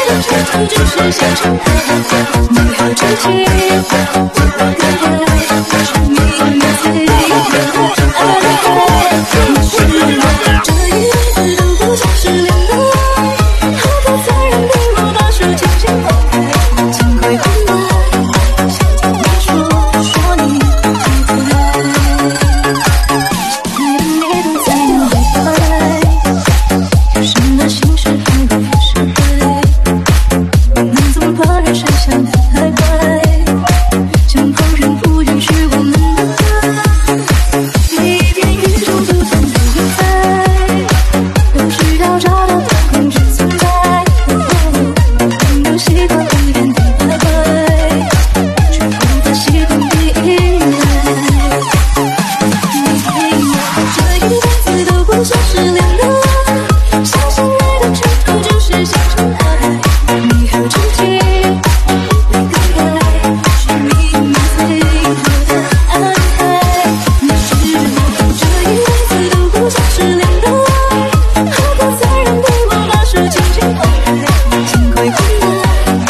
就是想成爱，你和知己，我的爱是你最后的爱。是这一辈子都不像是恋爱，好多残忍对我把手紧紧放开，尽快回来，想听你说你最可爱，爱的你都在脑海，有什么心事还不释怀，能怎么把人生想得太快，像旁人不允许我们的爱，每一片宇宙都总在回在，都需要找到的控制存在，能够习惯无言的拜拜，却无法习惯被依赖。这一辈子都不像是恋爱，相信爱的出口就是想成爱，你和知己，我的爱是你最后的安排。这一辈子都不像是恋爱，好多残忍对我把手紧紧放开，尽快回来，